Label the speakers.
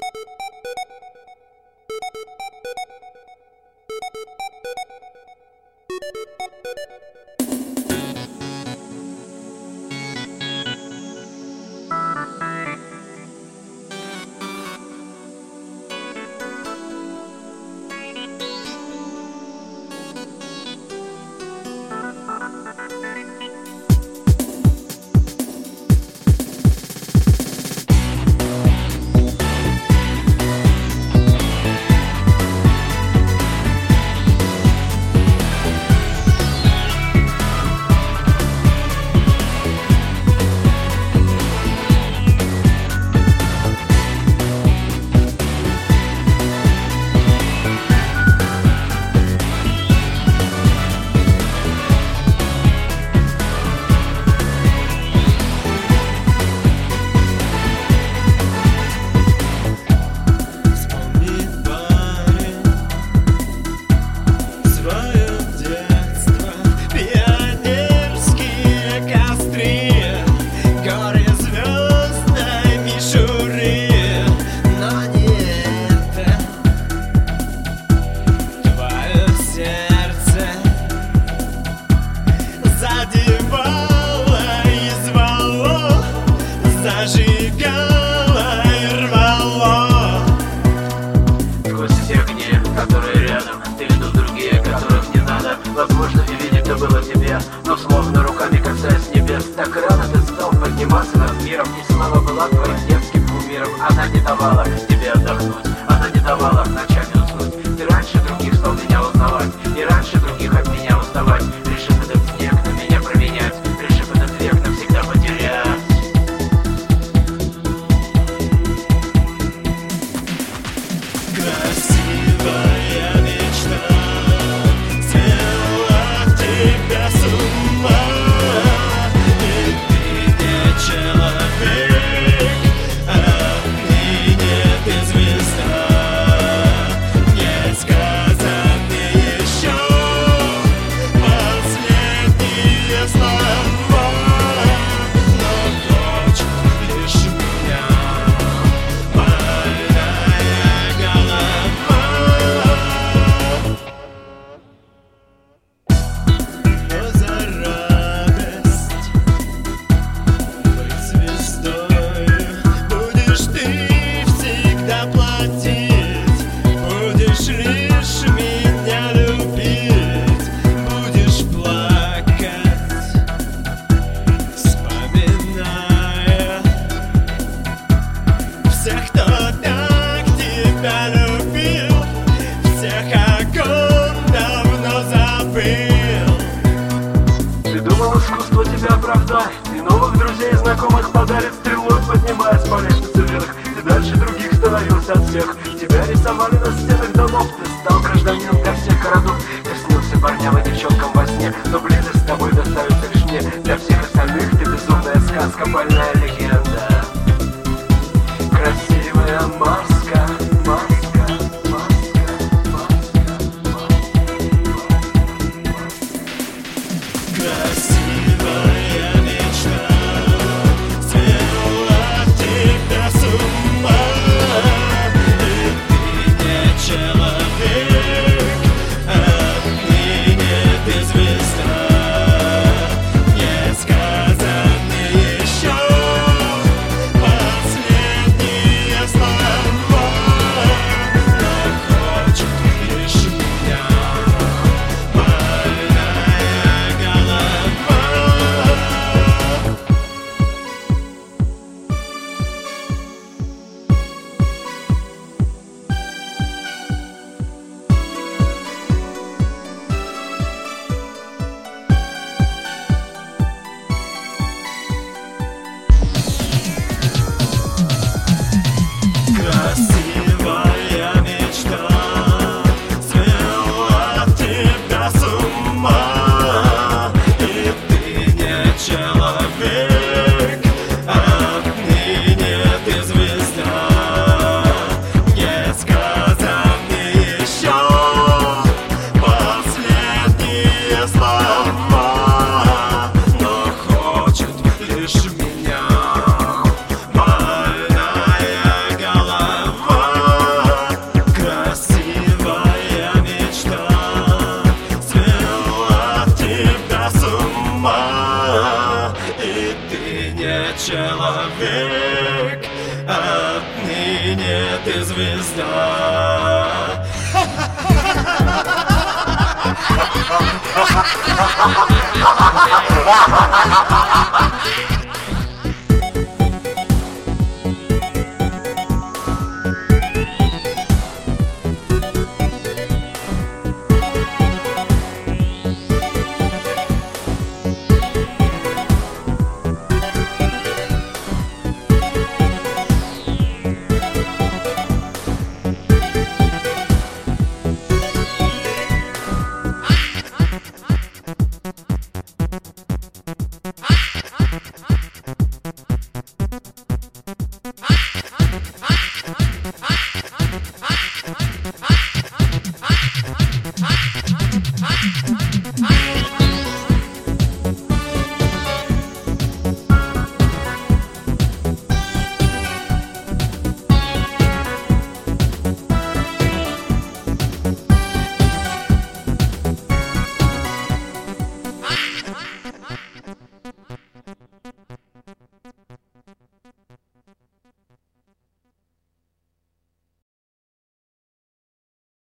Speaker 1: Зажигало и рвало.
Speaker 2: Сквозь те огни, которые рядом, ты идут другие, которых не надо. Возможно, и видеть то было тебе, но словно руками касаясь небес. Так рано ты стал подниматься над миром, и слава была твоим детским кумиром. Она не давала тебе отдохнуть, она не давала ночами уснуть. Ты раньше других стал меня узнавать, и раньше других от меня уставать. Решив этот снег на меня променять, решив этот век навсегда потерять.
Speaker 1: Красивая мечта свела тебя с ума, и ты не человек, отныне ты звезда. Не сказаны еще последние слова, но хочет лишь меня больная голова. Но за радость быть звездой будешь ты всегда платить, будешь лишь меня любить, будешь плакать, вспоминая всех, кто так тебя любил, всех, о ком давно забыл.
Speaker 2: Ты думал, искусство тебя оправдает, и новых друзей и знакомых подарит, стрелой поднимаясь по лестнице вверх. Ты дальше других становился от всех, тебя рисовали на стенах домов. Ты стал гражданином для всех городов, ты снился парням и девчонкам во сне, но близость с тобой доставится лишь мне. Для всех остальных ты безумная сказка, больная легенда. Красивая маска, маска, маска, маска, маска.
Speaker 1: Красивая мечта свела тебя с ума, и ты не человек, отныне ты звезда. небесине ты звезда.